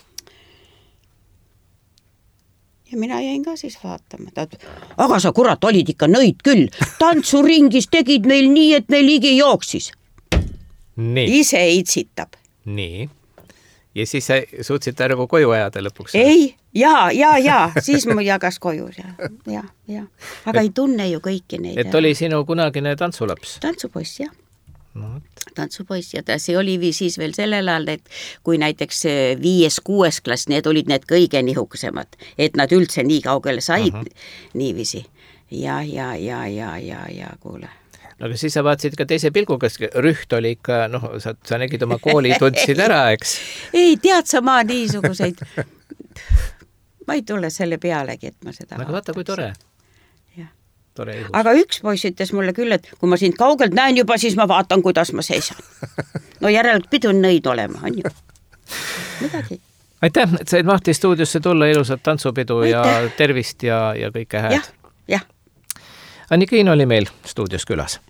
ja mina jäin ka siis vaatama. Ta, aga sa kurat olid ikka nõid küll. Tantsuringis tegid meil nii, et meil ligi jooksis. Nii. Ise itsitab. Nii. Ja siis sa suutsid nagu koju ajada lõpuks? Ei, jaa, jaa, jaa. Siis ma jagas koju. Ja, ja, ja. Aga et, ei tunne ju kõiki neid. Et oli sinu kunagine tantsulaps? Tantsupoiss, jah. No, tantsupoiss ja ta, see oli siis veel sellel ajal, et kui näiteks viies, kuues klass, need olid need kõige nihukusemad, et nad üldse nii kaugele said uh -huh. niivisi. Ja, ja, ja, ja, ja, ja, kuule. No aga siis sa vaatasid ka teise pilguga, rüht oli ikka, noh, sa, sa nägid oma kooli, tundsid ära, eks? Ei, tead sa ma niisuguseid, ma ei tule selle pealegi, et ma seda aga vaata, kui tore. Tore ihus. Aga üks poiss ütles mulle küll, et kui ma sind kaugelt näen juba, siis ma vaatan, kuidas ma seisan. No järelikult pidun nõid olema, on ju. Midagi. Aitäh, et said Mahti stuudiosse tulla, ilusat tantsupidu Aitäh. Ja tervist ja, ja kõike hääd. Jah, jah. Annikiin oli meil stuudios külas.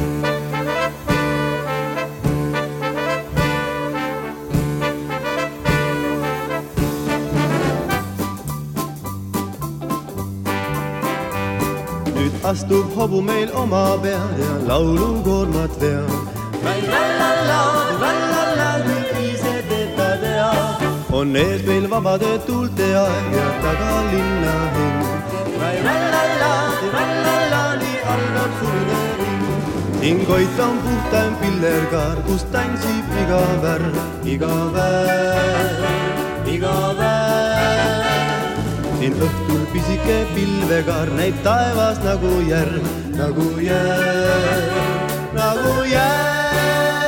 Nüüd astub hobu meil oma peal ja laulukoormat veab. Rallala, rallala, nüüd ise teda teab. On ees meil vabade tuulte aeg ja taga linna hing. Rallala, rallala, nii algab suline ring. Hingoit on puhtaim pillerkaar, kus tantsib iga värv, iga värv, iga värv. Siin õhtul pisike pilvekaar näib taevas nagu järv, nagu järv, nagu järv.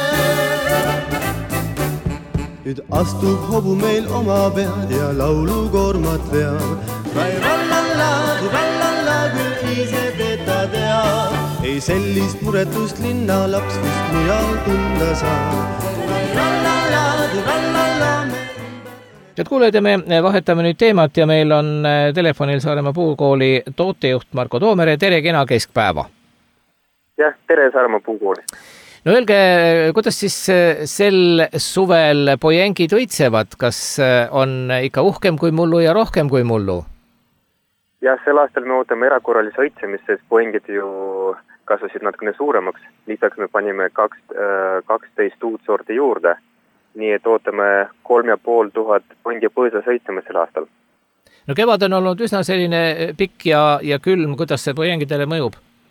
Nüüd astub hobu meil oma pead ja laulukoormat veab. Vai rallala, rallala, küll ise teda teab. Ei sellist muretust linna laps vist mujal tunda saab. Vai rallala, rallala, Head kuuled ja me vahetame nüüd teemat ja meil on telefonil Saaremaa Puukooli tootejuht Marko Toomere. Tere, kena keskpäeva. Jah, tere Saaremaa Puukooli. No öelge, kuidas siis sel suvel pojengid õitsevad? Kas on ikka uhkem kui mullu ja rohkem kui mullu? Jah, sel aastal me ootame erakorralise õitsemist, sest pojengid ju kasvasid natukene suuremaks. Lisaks me panime kaks, kaksteist uut sorti juurde. Nii et ootame kolm ja pool tuhat poingi põõsa sõitsema sel aastal. No kevad on olnud üsna selline pikk ja, ja külm, kuidas see pojengidele mõjub?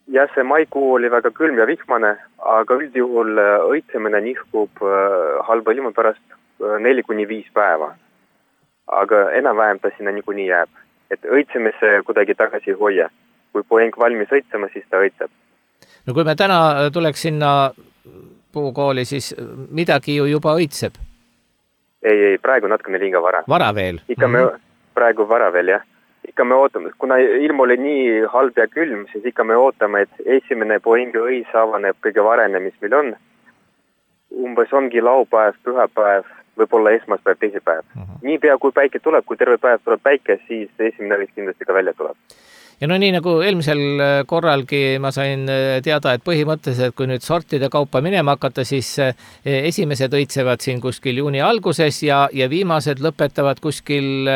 jah, see maikuu oli väga külm ja vihmane, aga üldjuhul õitsemine nihkub halba ilma pärast neli kuni viis päeva. Aga enam-vähem ta sinna niikuinii jääb. Et õitsemise kuidagi tagasi ei hoia. Kui poeng valmis õitsema, siis ta õitseb. No kui me täna tuleks sinna puukooli, siis midagi ju juba õitseb? Ei, ei, praegu natkene liiga vara. Vara veel? Ikka me, praegu vara veel, jah. Ikka me ootame, kuna ilm oli nii halb ja külm, siis ikka me ootame, et esimene poengi õis avaneb kõige varene, mis meil on. Umbes ongi laupäev, pühapäev, võib-olla esmaspäev, teisipäev. Uh-huh. Nii pea, kui päike tuleb, kui terve päev tuleb päike, siis esimene õis kindlasti ka välja tuleb. Ja no nii nagu eelmisel korralgi ma sain teada, et põhimõtteliselt, kui nüüd sortide kaupa minema hakata, siis esimesed õitsevad siin kuskil juuni alguses ja, ja viimased lõpetavad kuskil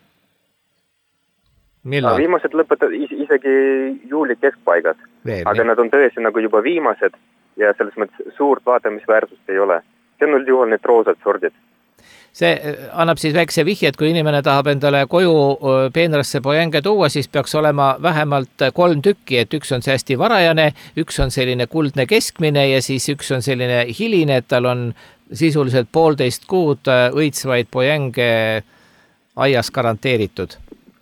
millal? Viimased lõpetavad is- isegi juuli keskpaigad, Veel, aga nii. Nad on tõesti nagu juba viimased ja selles mõttes suurt vaatamisväärsust ei ole. See on üldjuhul need roosad sordid. See annab siis väikse vihje, et kui inimene tahab endale koju peenrasse poenge tuua, siis peaks olema vähemalt kolm tükki, et üks on see hästi varajane, üks on selline kuldne keskmine ja siis üks on selline hiline, et tal on sisuliselt poolteist kuud õitsvaid poenge aias garanteeritud.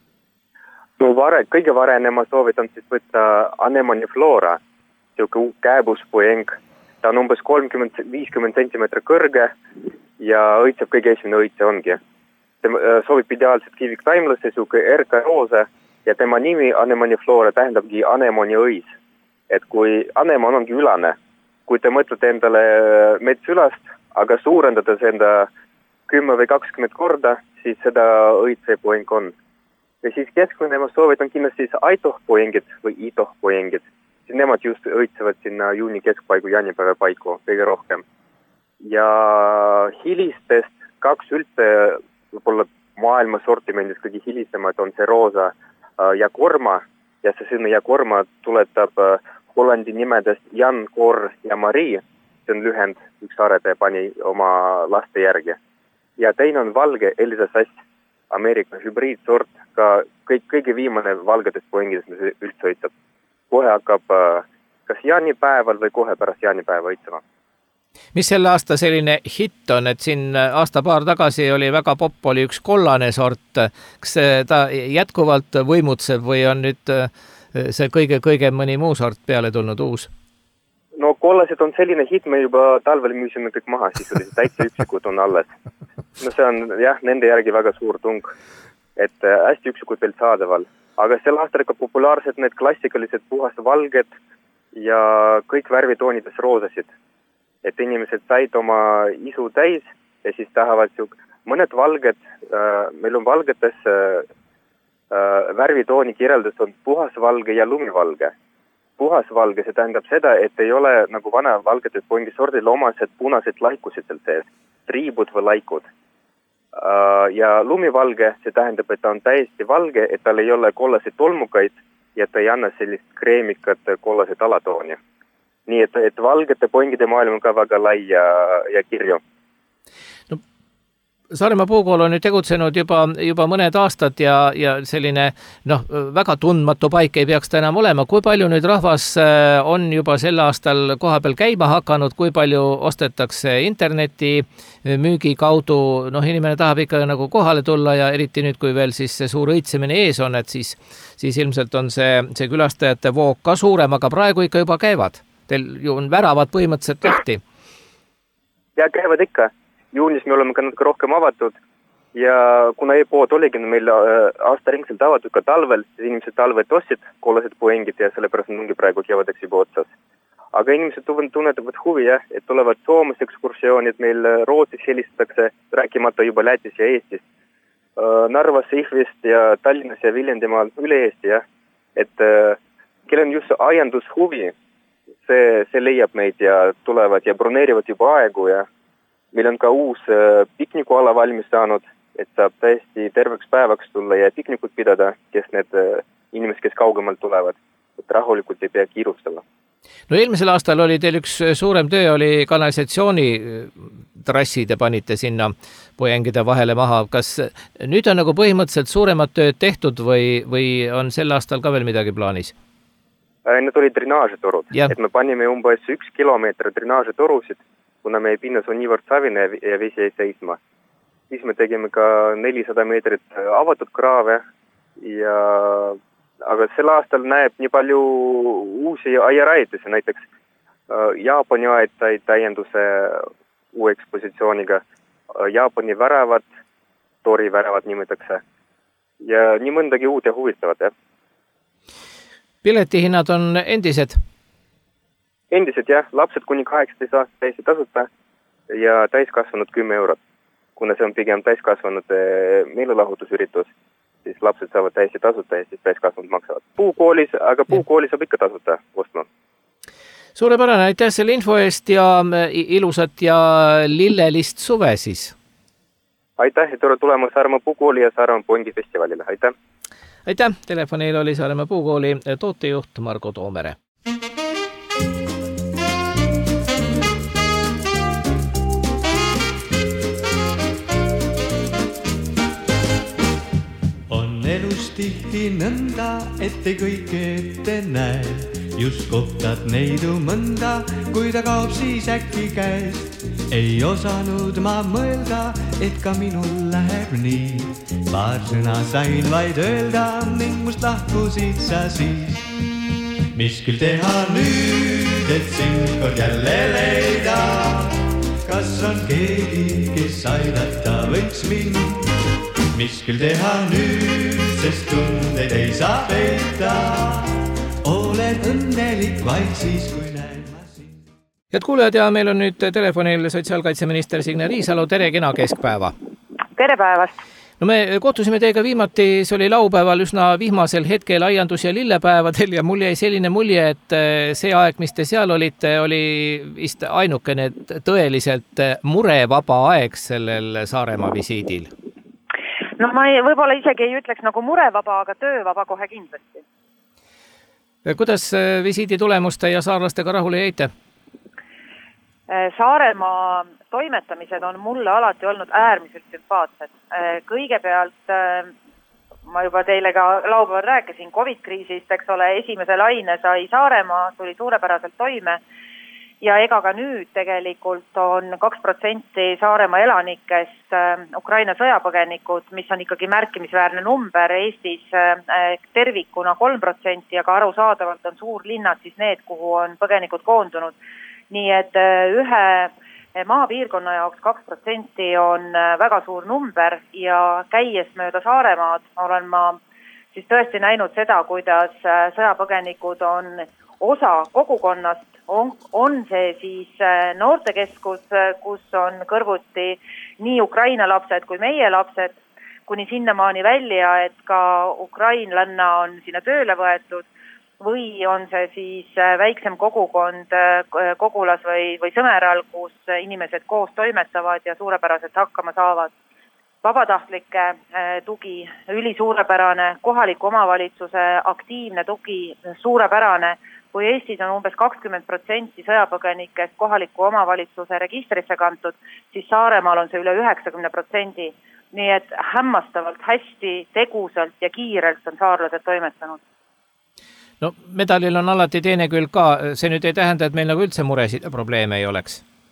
No vare, kõige varene ma soovitan siis võtta Anemone Flora, siuke kääbuspoeng. Ta on umbes kolmkümmend viiskümmend sentimeetri kõrge ja õitseb kõige esimene õitse ongi. Tema sobib ideaalselt kiviktaimlasse, siuke erka roose ja tema nimi Anemone Flora tähendabki anemoni õis. Et kui anemon ongi ülane, kui te mõtlete endale metsülast, aga suurendades enda kümme või kakskümmend korda, siis seda õitsepoeng on. Ja siis keskmine ma soovitan kindlasti siis aitohpoengid või itohpoengid. Siis nemad just õitsevad sinna juuni keskpaigu, jaanipäeva paiku kõige rohkem. Ja hilistest kaks üldse võib-olla maailma sortimendis kõige hilisemad on see roosa ja korma. Ja see sõna ja korma tuletab Hollandi nimedest Jan, Kor ja Marie. See on lühend, üks arede pani oma laste järgi. Ja teine on valge Elisa Sass, Ameerika hübriidsort, ka kõik, kõige viimane valgetest poengidest, mis üldse õitseb. Kohe hakkab kas jaanipäeval või kohe pärast jaanipäeva õitsema. Mis selle aasta selline hitt on, et siin aasta paar tagasi oli väga popp, oli üks kollane sort. Kas ta jätkuvalt võimutseb või on nüüd see kõige-kõige mõni muu sort peale tulnud uus? No kollased on selline hitt, me juba talvel müüsime kõik maha, siis oli see täitsa üksikud on alles. No see on jah, nende järgi väga suur tung, et hästi üksikud veel saadaval. Aga sel aastal ka populaarsed need klassikalised puhast valged ja kõik värvitoonides roosasid. Et inimesed said oma isu täis ja siis tahavad siuk, mõned valged, äh, meil on valgetes äh, värvitooni kirjeldus on puhas valge ja lumivalge. Puhas valge, see tähendab seda, et ei ole nagu vana valgetes poengisordil omased punased laikusid seal sees, triibud või laikud. Ja lumivalge, see tähendab, et ta on täiesti valge, et tal ei ole kollaseid tolmukaid ja ta ei anna sellist kreemikat kollaseid alatooni. Nii et, et valgete poengide maailm on ka väga lai ja, ja kirju. No, Saaremaa puukool on nüüd tegutsenud juba, juba mõned aastad ja, ja selline noh, väga tundmatu paik ei peaks ta enam olema. Kui palju nüüd rahvas on juba sel aastal koha peal käima hakanud, kui palju ostetakse interneti müügi kaudu, noh inimene tahab ikka nagu kohale tulla ja eriti nüüd, kui veel siis see suur õitsemine ees on, et siis, siis ilmselt on see, see külastajate voog ka suurem, aga praegu ikka juba käivad. Teil ju on väravad põhimõtteliselt lahti. Ja käivad ikka. Juunis me oleme ka natuke rohkem avatud ja kuna e-pood oligi meil aastaringselt avatud ka talvel, siis inimesed talvet ostsid kollased poengid ja sellepärast ongi praegu kevadeks juba otsas. Aga inimesed tunnetavad huvi, jah, et tulevad Soomes ekskursioonid, meil Rootsis helistatakse, rääkimata juba Lätis ja Eestis. Narvas, Ihvist ja Tallinnas ja Viljandimaal üle Eesti, jah. Et kelle on just aiandushuvi, see, see leiab meid ja tulevad ja broneerivad juba aegu ja meil on ka uus piknikuala valmis saanud, et saab täiesti terveks päevaks tulla ja piknikut pidada, kes need inimesed, kes kaugemalt tulevad, et rahulikult ei pea kiirustama. No eelmisel aastal oli teil üks suurem töö, oli kanalisatsiooni trassi te panite sinna poengide vahele maha. Kas nüüd on nagu põhimõtteliselt suuremad tööd tehtud või, või on sel aastal ka veel midagi plaanis? Need olid drenaažitorud, ja. Et me panime umbes üks kilomeeter drenaažitorusid, kuna meie pinnas on niivõrd savine ja vesi ei seisma. Siis me tegime ka nelisada meetrit avatud kraave, ja, aga sel aastal näeb nii palju uusi aiarajatisi, näiteks Jaapani aed sai täienduse uue ekspositsiooniga, Jaapani värevad, tori värevad nimetakse ja nii mõndagi uut ja huvitavat, jah. Piletihinnad on endised? Endised, jah. Lapsed kuni kaheksateist aastat täiesti tasuta ja täiskasvanud kümme eurot. Kuna see on pigem täiskasvanud meelelahutusüritus, siis lapsed saavad täiesti tasuta ja siis täiskasvanud maksavad. Puukoolis, aga puukooli saab ikka tasuta ostma. Suurepärane, aitäh selle info eest ja ilusat ja lillelist suve siis. Aitäh, et tere tulema Saaremaa puukooli ja Saaremaa Poingi festivalile. Aitäh! Aitäh! Telefonil oli Saaremaa puukooli tootejuht Margo Toomere. On elus tihti nõnda, ette kõike ette näe. Just kohtad neidu mõnda, kui ta kaob siis äkki käest. Ei osanud ma mõelda, et ka minul läheb nii. Paar sõna sain vaid öelda ning must lahkusid sa siis. Mis küll teha nüüd, et sind kord jälle leida? Kas on keegi, kes aidata võiks mind? Mis küll teha nüüd, sest tundeid ei saa peita? Olen õnnelik vaid siis, kui näen ma sind. Head kuulajad, ja meil on nüüd telefonil sotsiaalkaitseminister Signe Riisalo. Tere, kena keskpäeva! Tere päevast! No me kohtusime teiega viimati, see oli laupäeval üsna vihmasel hetkel aiandus- ja lillepäevadel ja mul jäi selline mulje, et see aeg, mis te seal olite, oli vist ainukene tõeliselt murevaba aeg sellel Saaremaa visiidil. No ma ei, võib-olla isegi ei ütleks nagu murevaba, aga töövaba kohe kindlasti. Kuidas visiidi tulemuste ja saarlastega rahule jäite? Saaremaa toimetamised on mulle alati olnud äärmiselt sümpaatsed. Kõigepealt, ma juba teile ka laupäeval rääkisin COVID-kriisist, eks ole, esimese laine sai Saaremaa, tuli suurepäraselt toime ja ega ka nüüd tegelikult on kaks protsenti Saaremaa elanikest Ukraina sõjapõgenikud, mis on ikkagi märkimisväärne number, Eestis tervikuna kolm protsenti, aga arusaadavalt on suurlinnad siis need, kuhu on põgenikud koondunud. Nii et ühe maapiirkonna jaoks kaks protsenti on väga suur number ja käies mööda Saaremaad olen ma siis tõesti näinud seda, kuidas sõjapõgenikud on osa kogukonnast, on, on see siis noortekeskus, kus on kõrvuti nii Ukraina lapsed kui meie lapsed, kuni sinnamaani välja, et ka ukrainlanna on sinna tööle võetud, või on see siis väiksem kogukond Kogulas või, või Sõmeral, kus inimesed koos toimetavad ja suurepäraselt hakkama saavad. Vabatahtlike tugi, üli suurepärane, kohaliku omavalitsuse aktiivne tugi, suurepärane. Kui Eestis on umbes kakskümmend protsenti sõjapõgenikest kohaliku omavalitsuse registrisse kantud, siis Saaremaal on see üle üheksakümmend protsenti. Nii et hämmastavalt hästi, tegusalt ja kiirelt on saarlased toimetanud. No medalil on alati teine külg ka, see nüüd ei tähenda, et meil nagu üldse muresid ja probleeme ei oleks.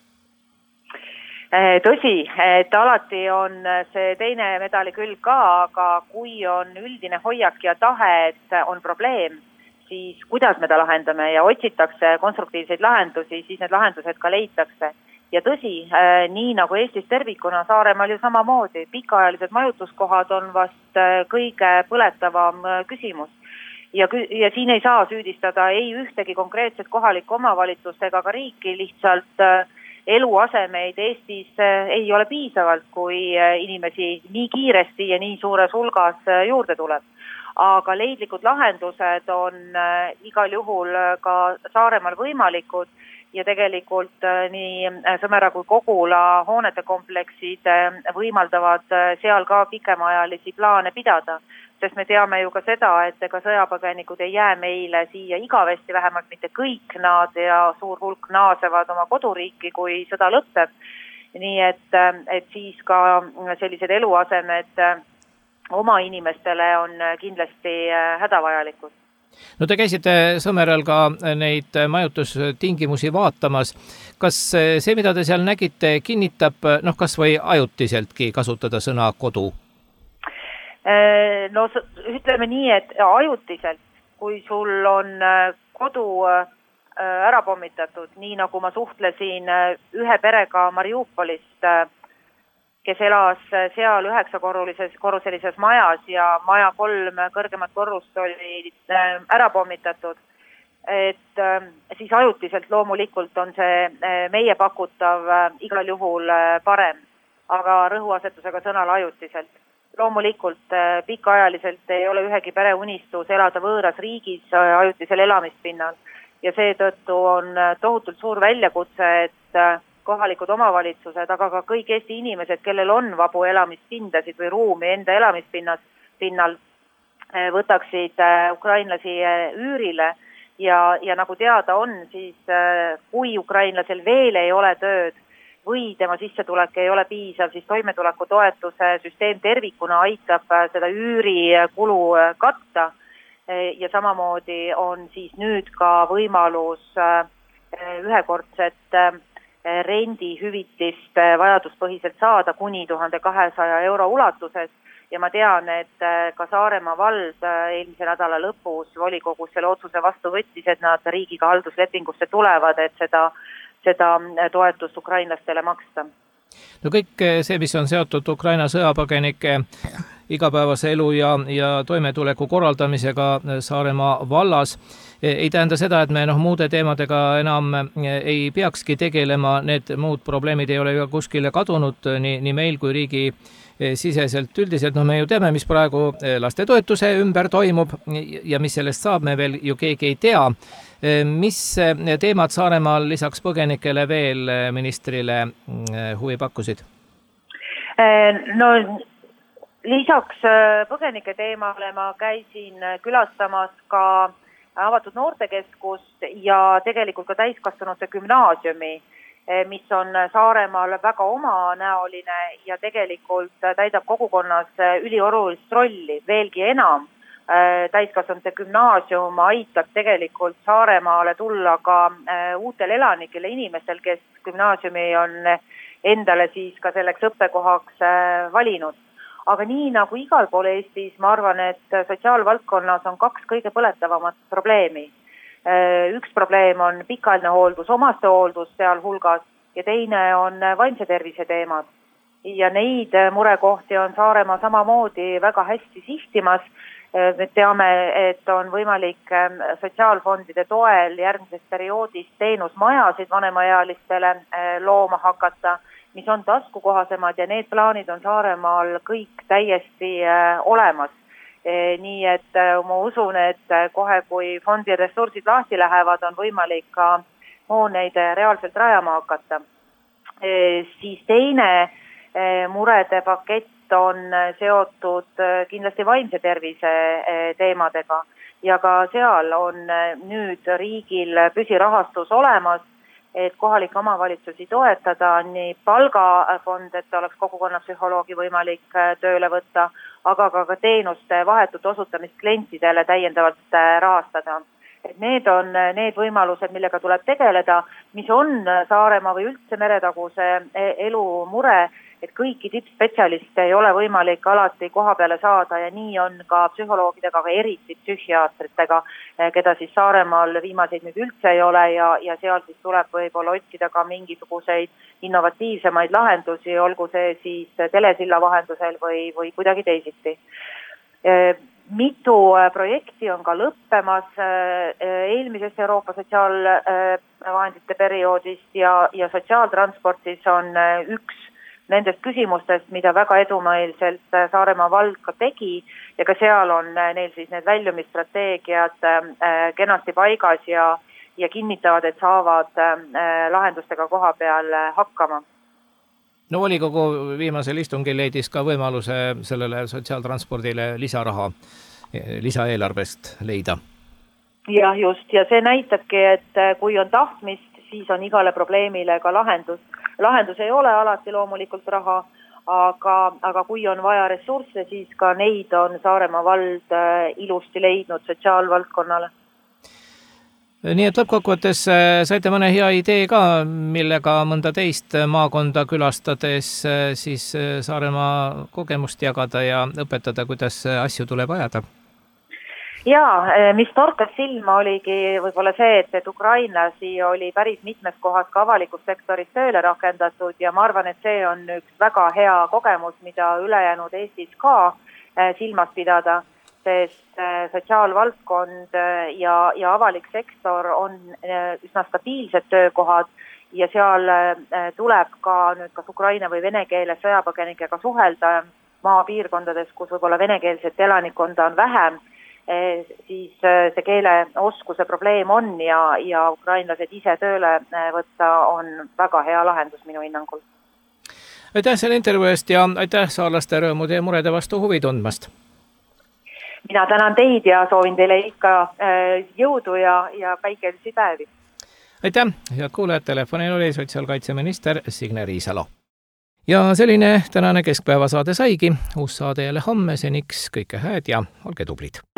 Tõsi, et alati on see teine medali külg ka, aga kui on üldine hoiak ja tahe, et on probleem, siis kuidas me ta lahendame ja otsitakse konstruktiivseid lahendusi, siis need lahendused ka leitakse. Ja tõsi, nii nagu Eestis tervikuna, Saaremaal ju samamoodi, pikaajalised majutuskohad on vast kõige põletavam küsimus. Ja, ja siin ei saa süüdistada ei ühtegi konkreetset kohalikku omavalitsust ega ka riiki, lihtsalt eluasemeid Eestis ei ole piisavalt, kui inimesi nii kiiresti ja nii suures hulgas juurde tuleb. Aga leidlikud lahendused on igal juhul ka Saaremaal võimalikud ja tegelikult nii Sõmera kui Kogula hoonete kompleksid võimaldavad seal ka pikemaajalisi plaane pidada. Sest me teame ju ka seda, et ega sõjapõgenikud ei jää meile siia igavesti, vähemalt mitte kõik nad ja suur hulk naasevad oma koduriiki, kui sõda lõpeb. Nii et, et siis ka sellised eluasemed oma inimestele on kindlasti hädavajalikud. No te käisite Sõmerel ka neid majutustingimusi vaatamas. Kas see, mida te seal nägite, kinnitab, noh, kas või ajutiseltki kasutada sõna kodu? No ütleme nii, et ajutiselt, kui sul on kodu ära pommitatud, nii nagu ma suhtlesin ühe perega Mariupolist, kes elas seal üheksakorrulises korruselises majas ja maja kolm kõrgemat korrust oli ära pommitatud. Et siis ajutiselt loomulikult on see meie pakutav igal juhul parem, aga rõhuasetusega sõnal ajutiselt. Loomulikult pikaajaliselt ei ole ühegi pere unistus elada võõras riigis ajutisel elamispinnal ja seetõttu on tohutult suur väljakutse, et kohalikud omavalitsused, aga ka kõik Eesti inimesed, kellel on vabu elamispindasid või ruumi enda elamispinnal, võtaksid ukrainlasi üürile ja, ja nagu teada on, siis kui ukrainlasel veel ei ole tööd või tema sissetulek ei ole piisav, siis toimetuleku toetuse süsteem tervikuna aitab seda üürikulu katta ja samamoodi on siis nüüd ka võimalus ühekordset rendihüvitist vajaduspõhiselt saada kuni tuhande kahesaja euro ulatuses ja ma tean, et ka Saaremaa vald eelmise nädala lõpus volikogus selle otsuse vastu võttis, et nad riigiga halduslepingusse tulevad, et seda, seda toetust ukrainlastele maksta. No kõik see, mis on seotud Ukraina sõjapõgenike igapäevase elu ja, ja toimetuleku korraldamisega Saaremaa vallas, ei tähenda seda, et me noh, muude teemadega enam ei peakski tegelema, need muud probleemid ei ole ju kuskile kadunud nii, nii meil kui riigi siseselt üldiselt. No me ju teame, mis praegu lastetoetuse ümber toimub ja mis sellest saab, me veel ju keegi ei tea. Mis teemad Saaremaal lisaks põgenikele veel ministrile huvi pakkusid? No lisaks põgenike teemale ma käisin külastamas ka avatud noortekeskust ja tegelikult ka täiskasvanute gümnaasiumi, mis on Saaremaal väga omanäoline ja tegelikult täidab kogukonnas üliolulist rolli. Veelgi enam, täiskasvanute gümnaasium aitab tegelikult Saaremaale tulla ka uutel elanikele inimestel, kes gümnaasiumi on endale siis ka selleks õppekohaks valinud. Aga nii nagu igal pool Eestis, ma arvan, et sotsiaalvaldkonnas on kaks kõige põletavamat probleemi. Üks probleem on pikaajaline hooldus, omaste hooldus sealhulgas ja teine on vaimse tervise teemad. Ja neid murekohti on Saaremaa samamoodi väga hästi sihtimas. Me teame, et on võimalik sotsiaalfondide toel järgmisest perioodist teenusmajasid vanemaealistele looma hakata, mis on taskukohasemad ja need plaanid on Saaremaal kõik täiesti olemas. Nii et ma usun, et kohe kui fondi ressursid lahti lähevad, on võimalik ka hooneid reaalselt rajama hakata. Siis teine murede pakett on seotud kindlasti vaimse tervise teemadega ja ka seal on nüüd riigil püsirahastus olemas, et kohalike omavalitsusi toetada nii palgafond, et oleks kogukonnapsühholoogi võimalik tööle võtta, aga ka, ka teenuste vahetut osutamist klientidele täiendavalt rahastada. Et need on need võimalused, millega tuleb tegeleda, mis on Saaremaa või üldse meretaguse elu mure, et kõiki tippspetsialiste ei ole võimalik alati koha peale saada ja nii on ka psühholoogidega, aga eriti psühhiaatritega, keda siis Saaremaal viimaseid nüüd üldse ei ole ja, ja seal siis tuleb võib-olla otsida ka mingisuguseid innovatiivsemaid lahendusi, olgu see siis telesilla vahendusel või, või kuidagi teisiti. Mitu projekti on ka lõppemas eelmisest Euroopa sotsiaalvahendite perioodist ja, ja sotsiaaltransportis on üks nendest küsimustest, mida väga edumailselt Saaremaa vald ka tegi ja ka seal on neil siis need väljumisstrateegiad kenasti paigas ja, ja kinnitavad, et saavad lahendustega koha peal hakkama. No volikogu viimasel istungil leidis ka võimaluse sellele sotsiaaltranspordile lisaraha, lisaeelarvest leida. Jah, just. Ja see näitabki, et kui on tahtmist, siis on igale probleemile ka lahendus. Lahendus ei ole alati loomulikult raha, aga, aga kui on vaja ressursse, siis ka neid on Saaremaa vald ilusti leidnud sotsiaalvaldkonnale. Nii et lõppkokkuvõttes saite mõne hea idee ka, millega mõnda teist maakonda külastades siis Saaremaa kogemust jagada ja õpetada, kuidas asju tuleb ajada? Jaa, mis torkas silma oligi võib-olla see, et, et ukrainlasi oli päris mitmes kohas ka avalikus sektoris tööle rakendatud ja ma arvan, et see on üks väga hea kogemus, mida ülejäänud Eestis ka silmas pidada, sest sotsiaalvaldkond ja, ja avalik sektor on üsna stabiilsed töökohad ja seal tuleb ka nüüd kas ukraina või vene keeles sõjapõgenikega suhelda maapiirkondades, kus võib-olla venekeelset elanikkonda on vähem, siis see keeleoskuse probleem on ja, ja ukrainlased ise tööle võtta on väga hea lahendus minu hinnangul. Aitäh selle intervjuu eest ja aitäh saarlaste rõõmude ja murede vastu huvi tundmast. Mina tänan teid ja soovin teile ikka jõudu ja, ja päikelisi päevi. Aitäh, head kuulajad, telefonil oli sotsiaalkaitseminister Signe Riisalo. Ja selline tänane keskpäevasaade saigi, uus saade jälle homme, seniks kõike hääd ja olge tublid.